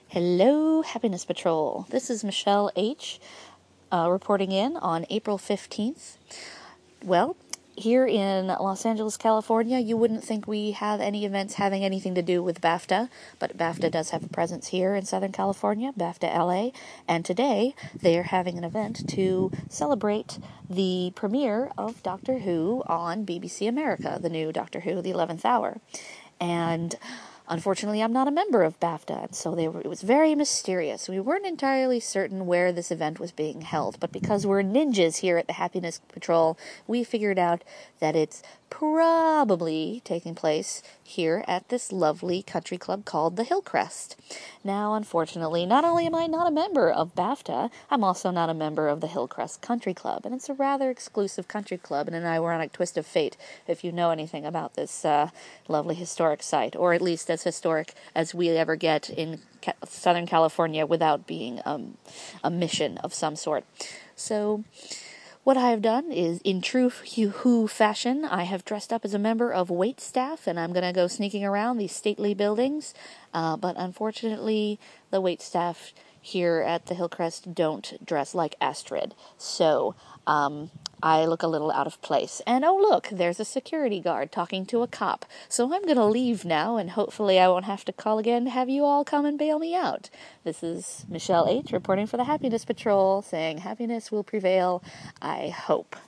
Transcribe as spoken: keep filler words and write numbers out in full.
Hello, Happiness Patrol. This is Michelle H. Uh, reporting in on April fifteenth. Well, here in Los Angeles, California, you wouldn't think we have any events having anything to do with BAFTA, but BAFTA does have a presence here in Southern California, BAFTA L A, and today they are having an event to celebrate the premiere of Doctor Who on B B C America, the new Doctor Who, the eleventh hour. And unfortunately, I'm not a member of BAFTA, and so they were, it was very mysterious. We weren't entirely certain where this event was being held, but because we're ninjas here at the Happiness Patrol, we figured out that it's probably taking place here at this lovely country club called the Hillcrest. Now, unfortunately, not only am I not a member of BAFTA, I'm also not a member of the Hillcrest Country Club, and it's a rather exclusive country club and an ironic twist of fate, if you know anything about this uh, lovely historic site, or at least as historic as we ever get in Ca- Southern California without being um, a mission of some sort. So what I have done is, in true Who fashion, I have dressed up as a member of wait staff, and I'm going to go sneaking around these stately buildings. Uh, but unfortunately, the wait staff here at the Hillcrest don't dress like Astrid. So um, I look a little out of place. And oh, look, there's a security guard talking to a cop. So I'm going to leave now, and hopefully I won't have to call again to have you all come and bail me out. This is Michelle H. reporting for the Happiness Patrol, saying happiness will prevail, I hope.